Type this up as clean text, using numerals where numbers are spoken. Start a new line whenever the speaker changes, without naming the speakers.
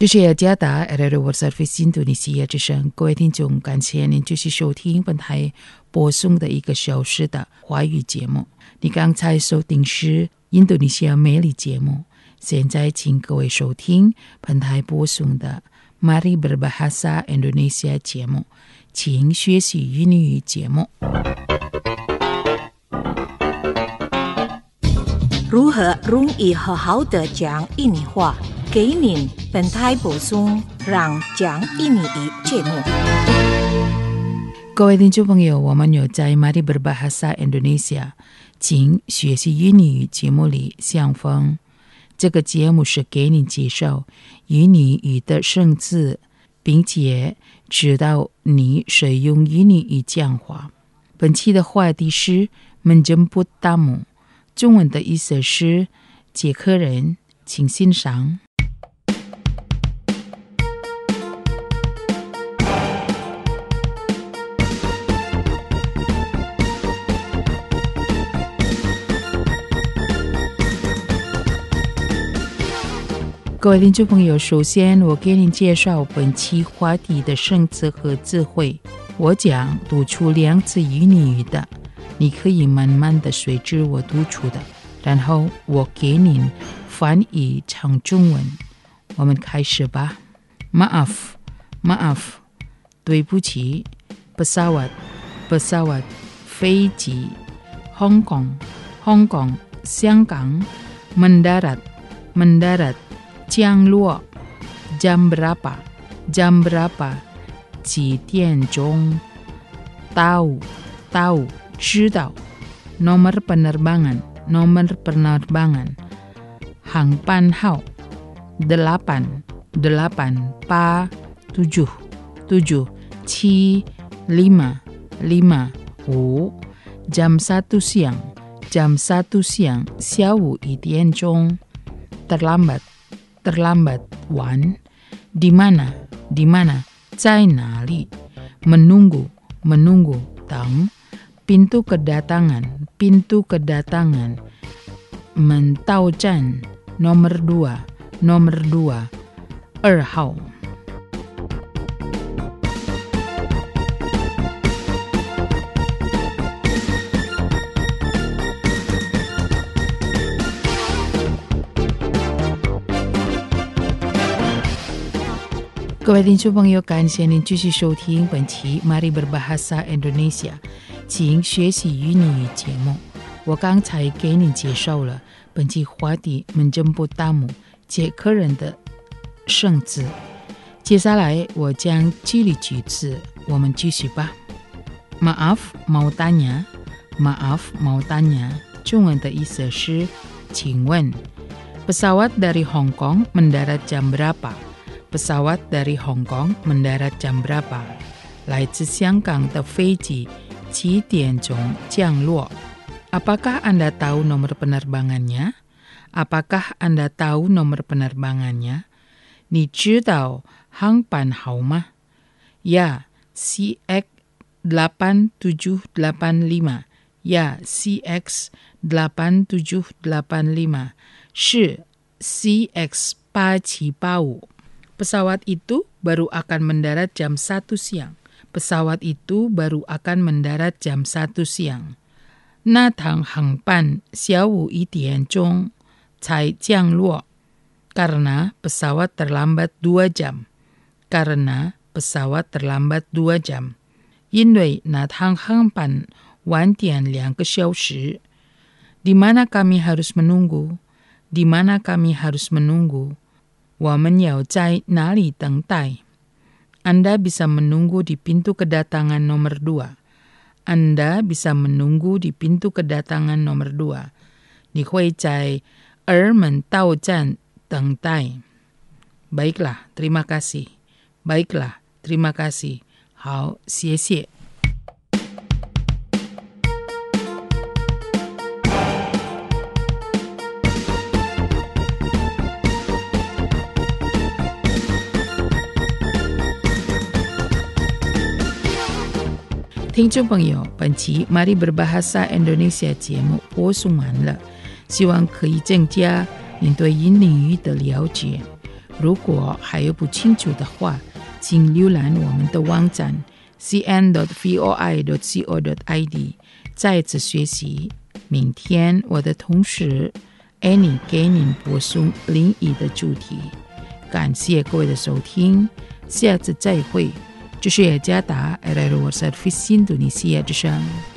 这是雅加达 RRO World Service 印度尼西亚之声，各位听众，感谢您继续收听本台播送的1个小时的华语节目。你刚才收听是印度尼西亚美丽节目，现在请各位收听本台播送的 Mari Berbahasa Indonesia 节目，请学习印尼语节目。
如何容易好好的讲印尼话？给您本台播送让讲印尼语节目。
各位听众朋友，我们有在 Mari Berbahasa Indonesia 请学习印尼语节目里相逢。这个节目是给你介绍印尼语的生字，并且指导你使用印尼语讲话。本期的话题是 menjemput tamu， 中文的意思是接客人，请欣赏。各位听众朋友，首先我给您介绍本期话题的生词和词汇。我将读出2次印尼语的，你可以慢慢的随着我读出的，然后我给您翻译成中文。我们开始吧。Maaf, maaf， 对不起。pesawat, pesawat， 飞机。Hong Kong, Hong Kong， 香港。mendarat, mendarat，降落。jam berapa, jam berapa， 几点钟。tahu, tahu， 知道。nomor penerbangan, nomor penerbangan， 航班号。8, 8， 7, 7， 7, 5, 5， 5， jam 1 siang, jam 1 siang， 下午1点钟。terlambat, terlambat， 晚。di mana, di mana， 在哪里。menunggu, menunggu， 等。pintu kedatangan, pintu kedatangan， 门到站。nomor 2, nomor 2， 2号。各位听众朋友，感谢您继续收听本期 Mari Berbahasa Indonesia 请学习印尼语节目。我刚才给您介绍了本期话题 menjemput tamu， 接客人的生字。接下来我将举例句子，我们继续吧。Maaf, mau tanya， Maaf, mau tanya， 中文的意思是请问。pesawat dari Hong Kong mendarat jam berapa？ pesawat dari Hong Kong mendarat jam berapa？ 来自香港的飞机7点钟降落。Apakah Anda tahu nomor penerbangannya? Apakah Anda tahu nomor penerbangannya? 你知道航班号吗？ Ya, CX8785。 Ya, CX8785。 是 CX8785。 Pesawat itu baru akan mendarat jam 1 siang. Pesawat itu baru akan mendarat jam 1 siang。 那趟航班下午1点钟才降落。Karena pesawat terlambat 2 jam. Karena pesawat terlambat 2 jam。 因为那趟航班晚点2个小时。Di mana kami harus menunggu? Di mana kami harus menunggu？ 我们要在哪里等待？ Anda bisa menunggu di pintu kedatangan nomor 2。 Anda bisa menunggu di pintu kedatangan nomor 2。 你会在儿门到站等待。 Baiklah, terima kasih. Baiklah, terima kasih。 好，谢谢。听众朋友，本期 Mari Berbahasa Indonesia 节目播送完了，希望可以增加您对印尼语的了解。 如果还有不清楚的话，请浏览我们的网站 cn.voi.co.id 再次学习。明天我的同事 Annie 给您播送另一的主题。感谢各位的收听，下次再会。这是雅加达 RRO Service Indonesia 之声。